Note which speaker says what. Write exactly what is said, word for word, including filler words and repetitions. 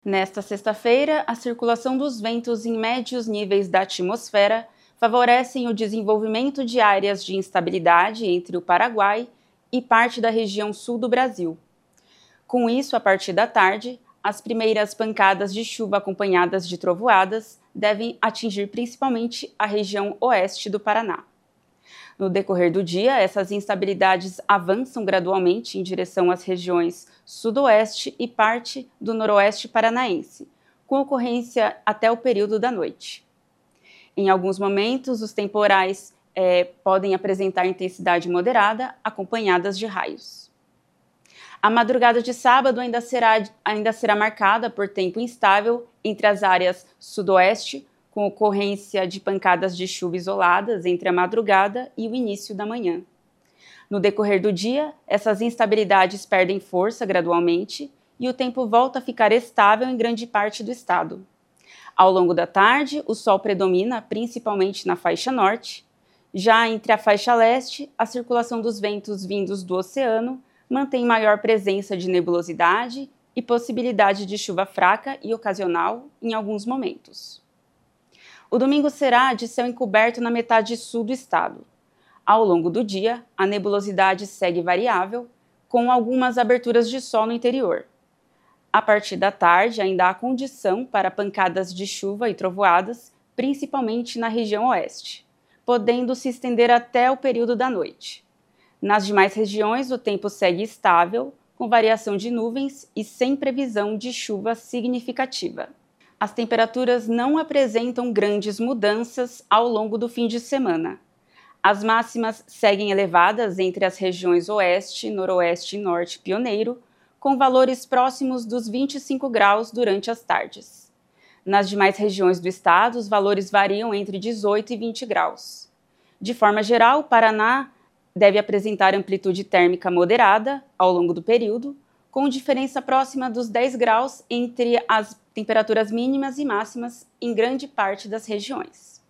Speaker 1: Nesta sexta-feira, a circulação dos ventos em médios níveis da atmosfera favorecem o desenvolvimento de áreas de instabilidade entre o Paraguai e parte da região sul do Brasil. Com isso, a partir da tarde, as primeiras pancadas de chuva acompanhadas de trovoadas devem atingir principalmente a região oeste do Paraná. No decorrer do dia, essas instabilidades avançam gradualmente em direção às regiões sudoeste e parte do noroeste paranaense, com ocorrência até o período da noite. Em alguns momentos, os temporais é, podem apresentar intensidade moderada, acompanhadas de raios. A madrugada de sábado ainda será, ainda será marcada por tempo instável entre as áreas sudoeste, com ocorrência de pancadas de chuva isoladas entre a madrugada e o início da manhã. No decorrer do dia, essas instabilidades perdem força gradualmente e o tempo volta a ficar estável em grande parte do estado. Ao longo da tarde, o sol predomina principalmente na faixa norte. Já entre a faixa leste, a circulação dos ventos vindos do oceano mantém maior presença de nebulosidade e possibilidade de chuva fraca e ocasional em alguns momentos. O domingo será de céu encoberto na metade sul do estado. Ao longo do dia, a nebulosidade segue variável, com algumas aberturas de sol no interior. A partir da tarde, ainda há condição para pancadas de chuva e trovoadas, principalmente na região oeste, podendo se estender até o período da noite. Nas demais regiões, o tempo segue estável, com variação de nuvens e sem previsão de chuva significativa. As temperaturas não apresentam grandes mudanças ao longo do fim de semana. As máximas seguem elevadas entre as regiões oeste, noroeste e norte pioneiro, com valores próximos dos vinte e cinco graus durante as tardes. Nas demais regiões do estado, os valores variam entre dezoito e vinte graus. De forma geral, o Paraná deve apresentar amplitude térmica moderada ao longo do período, com diferença próxima dos dez graus entre as temperaturas mínimas e máximas em grande parte das regiões.